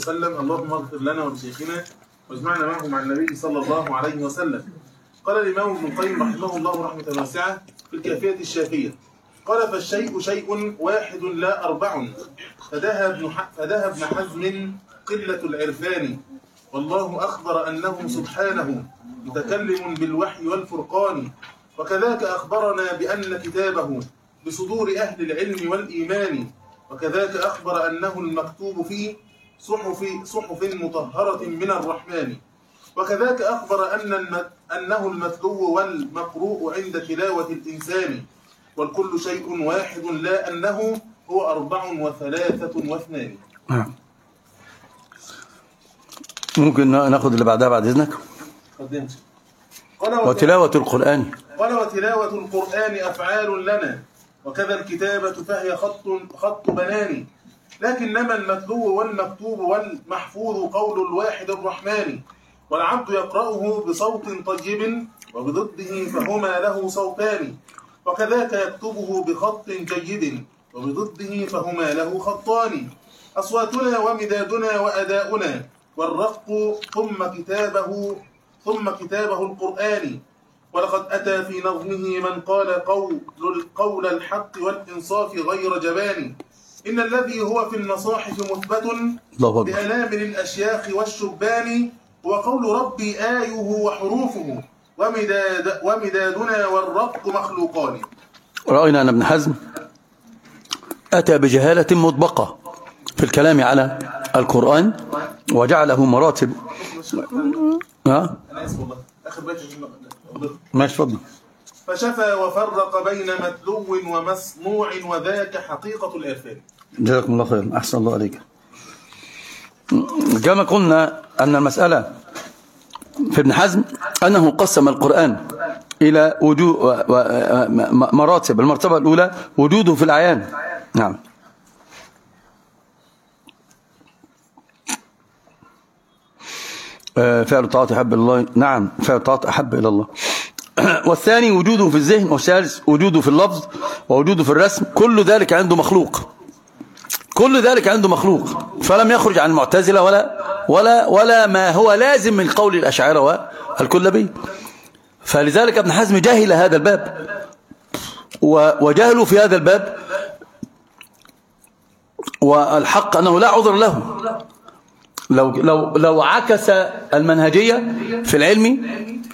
وسلم. اللهم اغفر لنا ولشيخنا واجمعنا معه مع النبي صلى الله عليه وسلم. قال الإمام ابن القيم رحمه الله رحمة واسعة في الكافية الشافية، قال: فالشيء شيء واحد لا أربع، فدها ابن حزم قلة العرفان، والله أخبر أنه سبحانه متكلم بالوحي والفرقان، وكذاك أخبرنا بأن كتابه بصدور أهل العلم والإيمان، وكذاك أخبر أنه المكتوب في صحف مطهرة من الرحمن، وكذاك أخبر أنه المتلو والمقروء عند تلاوة الإنسان، والكل شيء واحد لا أنه هو 4 و3 و2. ممكن ناخذ اللي بعدها بعد إذنك. وتلاوة القرآن. قال: وتلاوة القرآن أفعال لنا، وكذا الكتابة فهي خط بنان، لكنما المتلو والمكتوب والمحفوظ قول الواحد الرحمن، والعبد يقرأه بصوت طيب وبضده فهما له صوتان، وكذاك يكتبه بخط جيد وبضده فهما له خطان، أصواتنا ومدادنا وأداؤنا والرق ثم كتابه القرآن، ولقد أتى في نظمه من قال قول الحق والإنصاف غير جبان، إن الذي هو في المصاحف مثبت بأنامل الأشياخ والشبان، وقول ربي آيه وحروفه ومدادنا والرق مخلوقان. رأينا أن ابن حزم أتى بجهالة مطبقة في الكلام على القرآن وجعله مراتب. أنا آسف والله آخر بيت ماشي فضل. فشفى وفرق بين متلو ومسموع، وذاك حقيقة الإرفان. جزاكم الله خير، أحسن الله عليك. كما قلنا أن المسألة في ابن حزم أنه قسم القرآن إلى مراتب. المرتبة الأولى وجوده في الأعيان. نعم. فعل الطاعات أحب إلى الله. نعم، فعل الطاعات أحب إلى الله. والثاني وجوده في الذهن، والثالث وجوده في اللفظ ووجوده في الرسم. كل ذلك عنده مخلوق، كل ذلك عنده مخلوق، فلم يخرج عن المعتزلة ولا ما هو لازم من قول الأشاعرة والكلابية. فلذلك ابن حزم جهل هذا الباب، وجهلوا في هذا الباب، والحق أنه لا عذر له. لو عكس المنهجية في العلم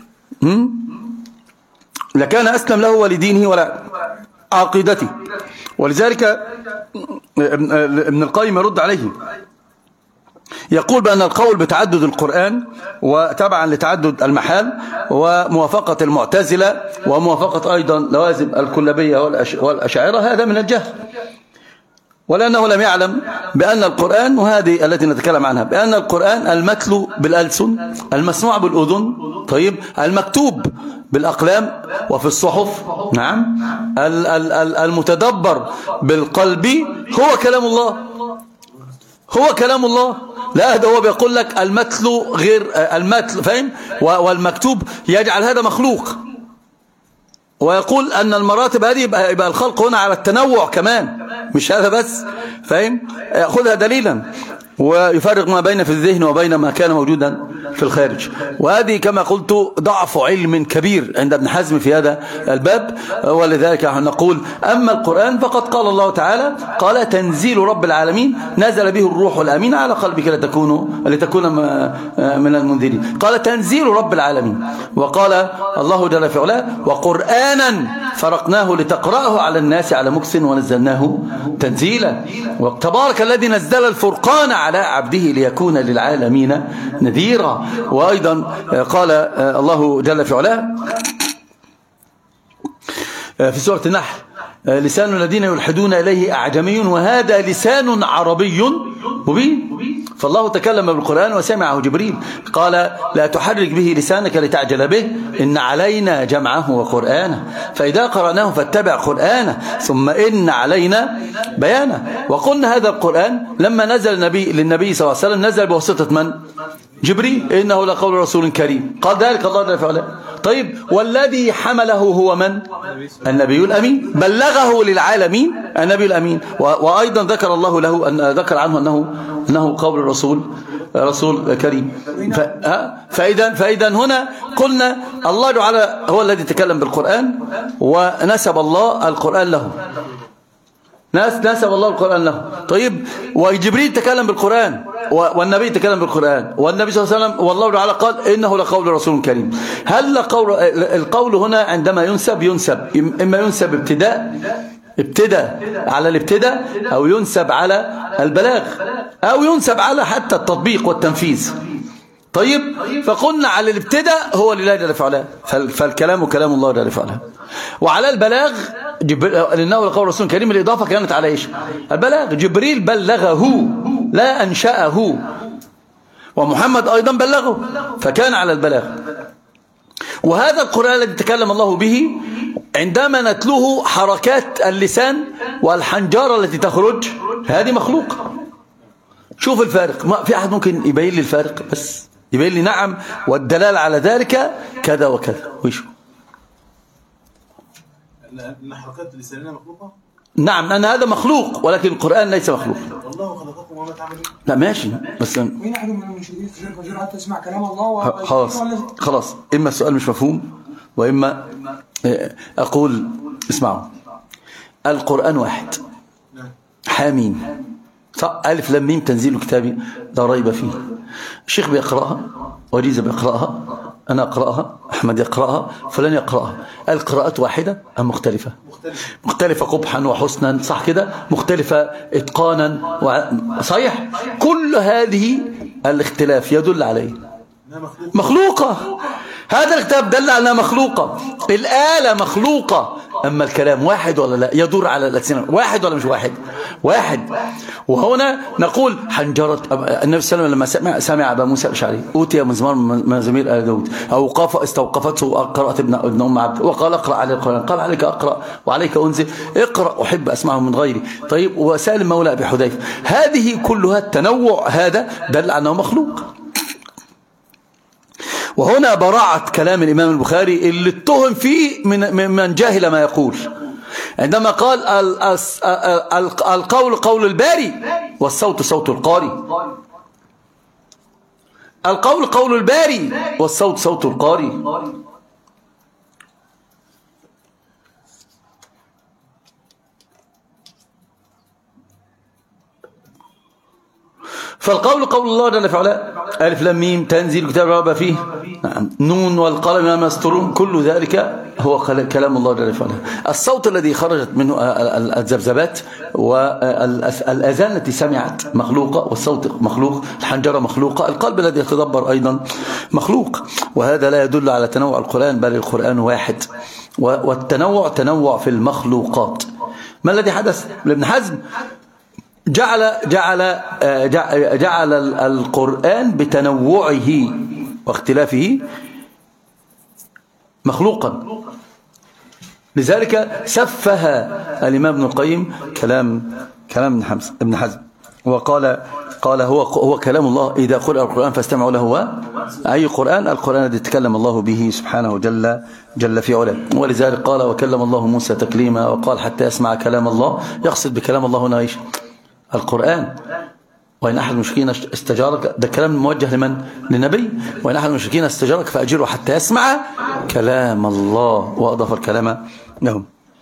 لكان أسلم له ولدينه ولا عقيدته. ولذلك ابن القيم يرد عليه، يقول بأن القول بتعدد القرآن وتبعا لتعدد المحال وموافقة المعتزلة وموافقة أيضا لوازم الكلابية والأشاعرة هذا من الجهل، ولأنه لم يعلم بأن القرآن، وهذه التي نتكلم عنها، بأن القرآن المتلو بالألسن، المسموع بالأذن، طيب، المكتوب بالأقلام وفي الصحف، نعم، المتدبر بالقلب هو كلام الله، هو كلام الله. لا، هذا هو بيقول لك المتلو غير المتلو، فاهم؟ والمكتوب يجعل هذا مخلوق، ويقول أن المراتب هذه يبقى الخلق هنا على التنوع كمان، مش هذا بس، فاهم؟ يأخذها دليلا، ويفرق ما بين في الذهن وبين ما كان موجودا في الخارج. وهذه كما قلت ضعف علم كبير عند ابن حزم في هذا الباب. ولذلك نقول أما القرآن فقد قال الله تعالى: قال تنزيل رب العالمين نزل به الروح الأمين على قلبك لتكون من المنذرين. قال تنزيل رب العالمين، وقال الله جل في علاه: وقرآنا فرقناه لتقرأه على الناس على مكث ونزلناه تنزيلا. وتبارك الذي نزل الفرقان على عبده ليكون للعالمين نذيرا. وأيضا قال الله جل في علاه في سورة النحل: لسان الذين يلحدون إليه أعجمي وهذا لسان عربي مبين. فالله تكلم بالقرآن وسمعه جبريل، قال: لا تحرك به لسانك لتعجل به إن علينا جمعه وقرآنه فإذا قرأناه فاتبع قرآنه ثم إن علينا بيانه. وقلنا هذا القرآن لما نزل للنبي صلى الله عليه وسلم نزل بواسطة من؟ جبريل، إنه لقول رسول كريم. قال ذلك الله جل وعلا. طيب والذي حمله هو من؟ النبي الأمين، بلغه للعالمين النبي الأمين. وأيضا ذكر الله له ذكر عنه أنه قول رسول كريم. فإذا هنا قلنا الله تعالى هو الذي تكلم بالقرآن، ونسب الله القرآن له، نسب الله القرآن له. طيب وجبريل تكلم بالقرآن، والنبي تكلم بالقرآن، والنبي صلى الله عليه وسلم والله تعالى قال إنه لقول رسول كريم. هل القول هنا عندما ينسب إما ينسب ابتداء على الابتداء، أو ينسب على البلاغ، أو ينسب على حتى التطبيق والتنفيذ. طيب فقلنا على الابتداء هو لله جل وعلا، فالكلام كلام الله جل وعلا. وعلى البلاغ لأنه لقول رسول كريم، الإضافة كانت على إيش؟ البلاغ. جبريل بلغه لا أنشأه، ومحمد أيضا بلغه، فكان على البلاغ. وهذا القرآن الذي تكلم الله به عندما نتلوه حركات اللسان والحنجرة التي تخرج هذه مخلوقة. شوف الفارق، ما في أحد ممكن يبين لي الفارق؟ بس يبين لي نعم والدلالة على ذلك كذا وكذا. ويشو ان حركات اللسانيه مخلوقه؟ نعم، لأن هذا مخلوق، ولكن القرآن ليس مخلوق. والله خلقكم وما تعملون. لا ماشي، بس مين أحد من المشاهدين تجرؤ حتى تسمع كلام الله؟ خلاص إما السؤال مش مفهوم، وإما أقول اسمعوا، القرآن واحد، حامين، ألف لام ميم تنزيل كتابي لا ريب فيه. الشيخ بيقرأها، وريزة بيقرأها، أنا أقرأها، أحمد يقرأها، فلان يقرأها. القراءات واحدة أم مختلفة؟ مختلفة قبحا وحسنا، صح كده؟ مختلفة إتقانا صحيح؟ كل هذه الاختلاف يدل عليه مخلوقة. هذا الاختلاف دل على أنها مخلوقة. الآلة مخلوقة، أما الكلام واحد ولا لا؟ يدور على الألسنة، واحد ولا مش واحد؟ واحد. وهنا نقول حنجرة النبي صلى الله عليه وسلم لما سمع أبا موسى الأشعري أوتي مزمار من مزامير آل داود، أو استوقفته قراءة ابن أم عبد، وقال اقرأ عليه القرآن، قال عليك أقرأ وعليك أنزل، اقرأ أحب أسمعه من غيري. طيب وسالم مولى أبي حذيفة، هذه كلها التنوع هذا دل على أنه مخلوق. وهنا براعة كلام الإمام البخاري اللي اتهم فيه من جاهل ما يقول، عندما قال القول قول الباري والصوت صوت القاري. القول قول الباري والصوت صوت القاري. فالقول قول الله جل وعلا، ألف لام ميم تنزيل كتاب رب فيه، نون والقلم ما يسطرون، كل ذلك هو كلام الله جل وعلا. الصوت الذي خرجت منه الذبذبات والأذان التي سمعت مخلوقة، والصوت مخلوق، الحنجرة مخلوقة، القلب الذي يتدبر أيضا مخلوق. وهذا لا يدل على تنوع القرآن، بل القرآن واحد، والتنوع تنوع في المخلوقات. ما الذي حدث لابن حزم؟ جعل القرآن بتنوعه واختلافه مخلوقا. لذلك سفه الإمام ابن القيم كلام ابن حزم، وقال هو كلام الله، إذا قرأ القرآن فاستمعوا له. أي قرآن؟ القرآن الذي تكلم الله به سبحانه جل في علاه. ولذلك قال وكلم الله موسى تكليما، وقال حتى يسمع كلام الله. يقصد بكلام الله هنا ايش؟ القرآن. وإن أحد المشركين استجارك، ده كلام موجه لمن؟ للنبي. وإن أحد المشركين استجارك فأجره حتى يسمع كلام الله، وأضاف الكلام لهم.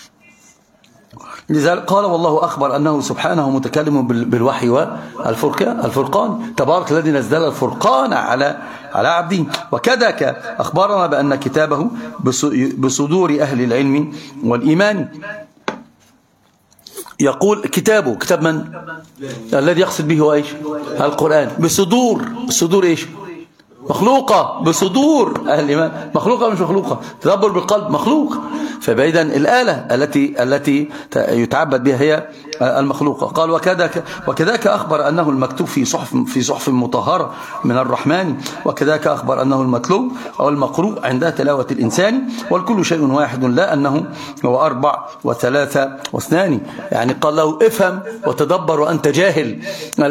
لذلك قال والله أخبر أنه سبحانه متكلم بالوحي والفرقان، تبارك الذي نزل الفرقان على عبده. وكذاك أخبرنا بأن كتابه بصدور أهل العلم والإيمان. يقول كتابه، كتاب من؟ الذي يقصد به هو ايش؟ القرآن. بصدور ايش؟ مخلوقة. بصدور أهل الإيمان مخلوقة مش مخلوقة؟ تدبر بالقلب مخلوق. فبعيدا الآلة التي يتعبد بها هي المخلوقة. قال وكذاك أخبر أنه المكتوب في صحف مطهرة من الرحمن، وكذاك أخبر أنه المتلو أو المقروء عند تلاوة الإنسان، والكل شيء واحد، لا أنه هو 4 و3 و2. يعني قال له افهم وتدبر وأنت جاهل.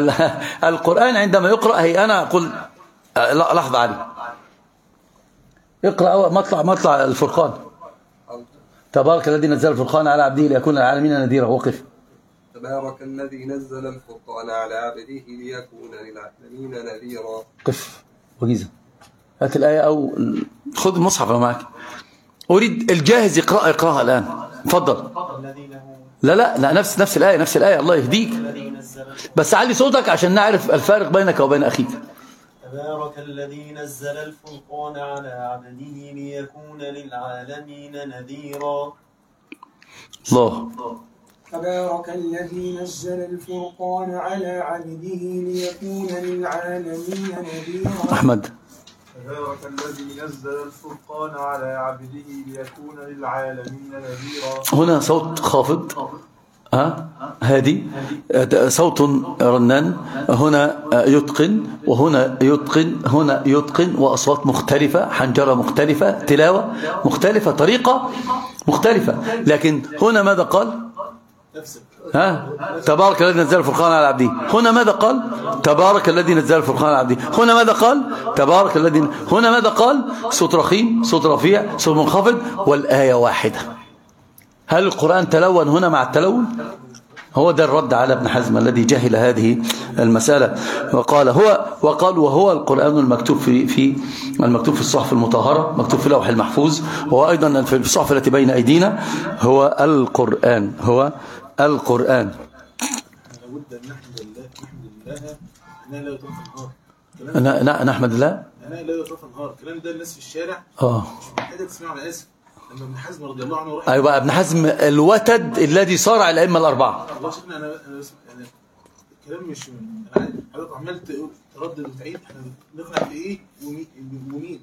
القرآن عندما يقرأ، هي أنا أقول لحظة علي، اقرأ مطلع الفرقان. تبارك الذي نزل الفرقان على عبده ليكون للعالمين نذيرا. وقف. تبارك الذي نزل الفرقان على عبده ليكون للعالمين نذيرا. قف وجيزة. هات الآية أو خذ المصحف معك. أريد الجاهز اقرأها الآن. تفضل. لا نفس الآية الله يهديك. بس علي صوتك عشان نعرف الفارق بينك وبين أخيك. تبارك الذي نزل الفرقان على عبده ليكون للعالمين نذيرا. الله. تبارك الذي نزل الفرقان على عبده ليكون للعالمين نذيرا. أحمد. تبارك الذي نزل الفرقان على عبده ليكون للعالمين نذيرا. هنا صوت خافض هادي، صوت رنان، هنا يتقن وهنا يتقن، هنا يتقن، وأصوات مختلفة، حنجرة مختلفة، تلاوة مختلفة، طريقة مختلفة. لكن هنا ماذا قال؟ تبارك الذي نزل الفرقان على عبده. هنا ماذا قال؟ تبارك الذي نزل الفرقان على عبده. هنا ماذا قال؟ تبارك الذي. هنا ماذا قال؟ صوت رخيم، صوت رفيع، صوت منخفض، والآية واحدة. هل القرآن تلون هنا مع التلون؟ هو ده الرد على ابن حزم الذي جهل هذه المسألة وقال وهو القرآن المكتوب في المكتوب في الصحف المطهرة، مكتوب في اللوح المحفوظ، وهو أيضا في الصحف التي بين أيدينا، هو القرآن. لابد أن نحمد الله أننا لا يطرف النهار. نحمد الله أننا لا يطرف النهار. الكلام ده الناس في الشارع مش محتاجة تسمعه. أنا آسف. لما ابن حزم رضي الله عنه أيوة ابن حزم الوتد الذي صارع الأئمة الأربعة. الله شكرا. أنا الكلام مش أنا حضرتك عمال تردد وتعيد. احنا نقنع في إيه ومين.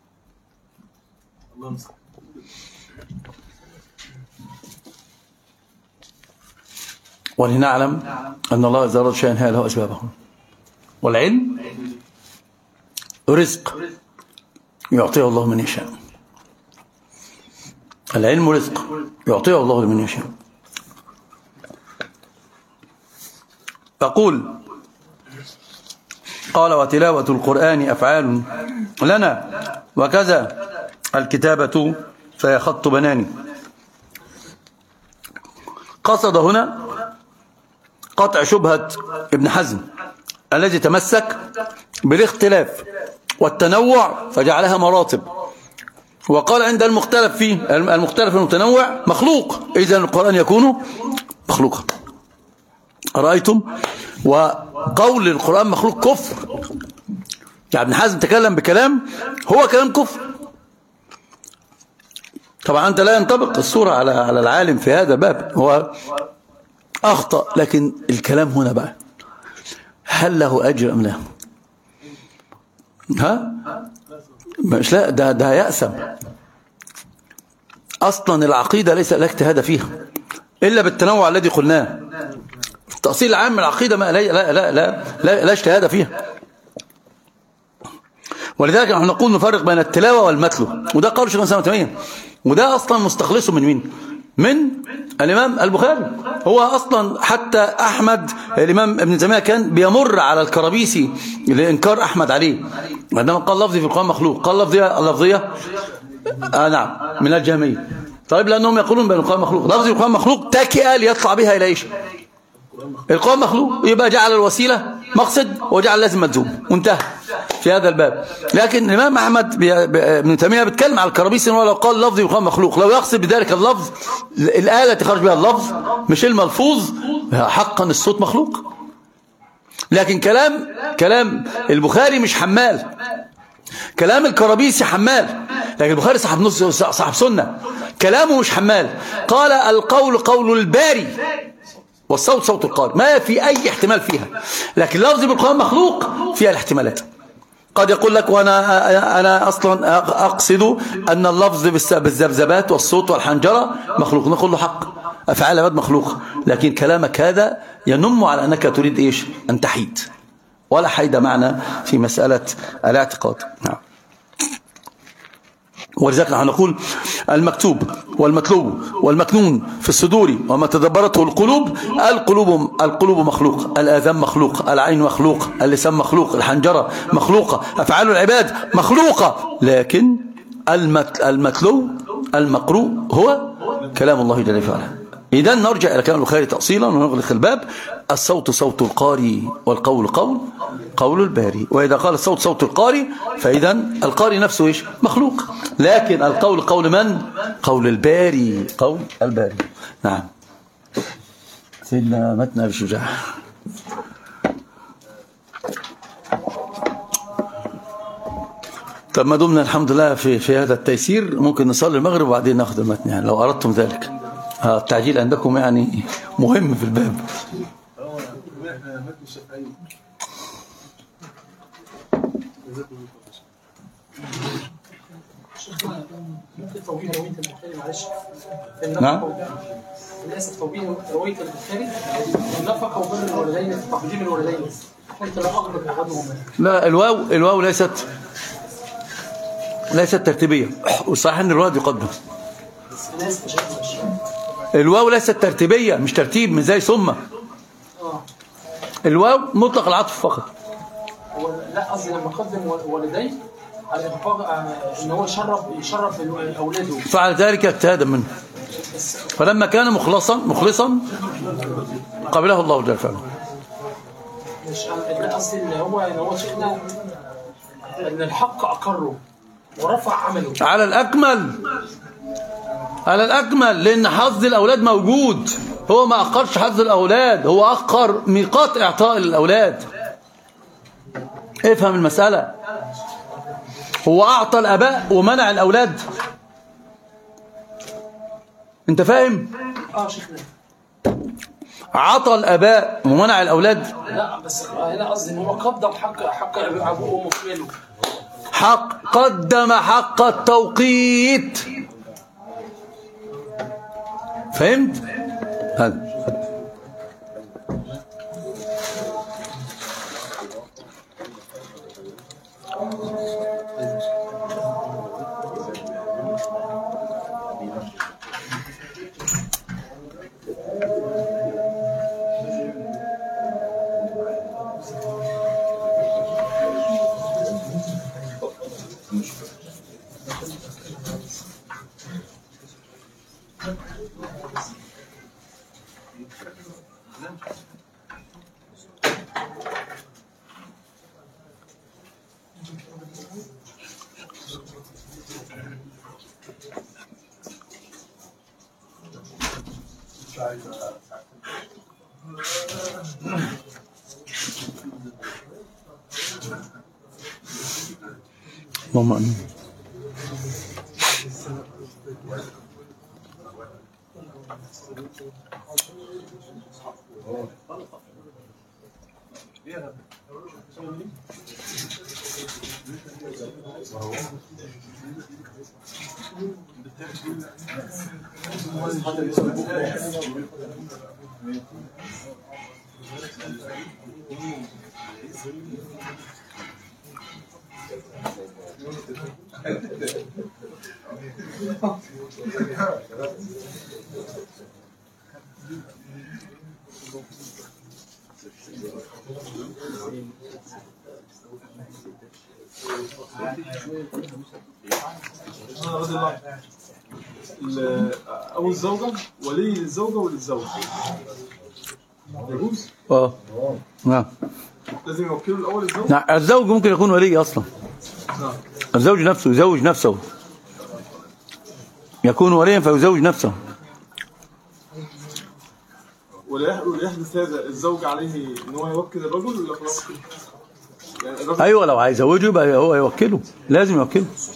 الله يمسك. ولنعلم أن الله إذا أراد شيئا هي له أسبابه. والعلم رزق يعطيه الله من يشاء. العلم رزق يعطيه الله من يشاء. أقول قال وتلاوة القرآن أفعال لنا وكذا الكتابة فهي خط بناني. قصد هنا قطع شبهة ابن حزم الذي تمسك بالاختلاف والتنوع فجعلها مراتب، وقال عند المختلف المتنوع مخلوق، إذن القرآن يكون مخلوقا. رأيتم؟ وقول القرآن مخلوق كفر. يعني ابن حزم تكلم بكلام هو كلام كفر. طبعا أنت لا ينطبق الصورة على العالم في هذا الباب، هو أخطأ، لكن الكلام هنا بقى هل له أجر أم لا؟ مش لا ده يأسم. أصلا العقيدة ليس لك اجتهاد فيها إلا بالتنوع الذي قلناه. التأصيل العام من العقيدة ما لا اجتهاد فيها. ولذلك نحن نقول نفرق بين التلاوة والمتلو، وده قول شيخ الإسلام ابن تيمية، وده أصلا مستخلصه من مين؟ من الإمام البخاري. هو أصلا حتى أحمد الإمام ابن تيمية كان بيمر على الكرابيسي لإنكار أحمد عليه عندما قال لفظي في القرآن مخلوق. قال لفظية نعم من الجهمية. طيب لأنهم يقولون بأن القرآن مخلوق، لفظي في القرآن مخلوق تكئة ليطلع بها إلى إيش؟ القرآن مخلوق، يبقى جعل الوسيلة مقصد وجعل لازم ملزوم، وانتهى في هذا الباب. لكن الإمام أحمد ابن تيمية بيتكلم على الكرابيسي ولو قال لفظي القرآن مخلوق لو يقصد بذلك اللفظ الآلة التي خرج بها اللفظ مش الملفوظ، حقا الصوت مخلوق. لكن كلام البخاري مش حمال، كلام الكرابيسي حمال، لكن البخاري صاحب سنة، كلامه مش حمال. قال القول قول الباري والصوت صوت القارئ، ما في أي احتمال فيها. لكن لفظي بالقرآن مخلوق فيها الاحتمالات. قد يقول لك وأنا أصلا أقصد أن اللفظ بالذبذبات والصوت والحنجرة مخلوق، نقول له حق، أفعال العباد مخلوق، لكن كلامك هذا ينم على أنك تريد إيش؟ أن تحيد، ولا حيد معنا في مسألة الاعتقاد. نعم. ولذلك نحن نقول المكتوب والمتلو والمكنون في الصدور وما تدبرته القلوب مخلوق، الآذان مخلوق، العين مخلوق، اللسان مخلوق، الحنجرة مخلوقة، أفعال العباد مخلوقة، لكن المتلو المقروء هو كلام الله جل وعلا. إذن نرجع إلى كلام البخاري تأصيلا ونغلق الباب. الصوت صوت القاري والقول قول الباري. وإذا قال الصوت صوت القاري فإذن القاري نفسه إيش؟ مخلوق. لكن القول قول من؟ قول الباري. قول الباري. نعم. سيدنا متنا أبي شجاع. طب ما دمنا الحمد لله في هذا التيسير ممكن نصلي المغرب وبعدين ناخذ المتن يعني لو أردتم ذلك. التعجيل عندكم يعني مهم في الباب. نعم. للاسف توبيه روايه البخاري النفقه وبر الوالدين تقديم الوالدين انت لا اقرب احدهما. لا الواو ليست ترتيبيه وصحيح ان الواو يقدم. الواو ليست ترتيبيه مش ترتيب مش زي ثم. الواو مطلق العطف فقط. لا قصدي لما قدم والدين على ان هو يشرف اولاده فعل ذلك اجتهادا منه فلما كان مخلصا قبله الله جل وعلا. مش قصدي ان هو شيخنا ان الحق اقره ورفع عمله على الأكمل لأن حظ الأولاد موجود. هو ما أخرش حظ الأولاد هو أخر ميقات إعطاء الأولاد. افهم المسألة. هو أعطى الأباء ومنع الأولاد. أنت فاهم؟ شيخنا عطى الأباء ومنع الأولاد. لا بس هنا قصدي ان هو قدم حق ابوه وامه في قدم حق التوقيت. فهمت؟ هذا اللهم امين. أو الزوجة ولي الزوجة وللزوج يجوز؟ نعم. لازم يوكله الأول الزوج؟ نعم الزوج ممكن يكون ولي أصلا. نعم. الزوج نفسه يزوج نفسه يكون وليا فيزوج نفسه. ولا يحدث هذا الزوج عليه ان هو يوكل الرجل ولا خلاص؟ ايوه لو عايز يزوجه يبقى هو يوكله لازم يوكله.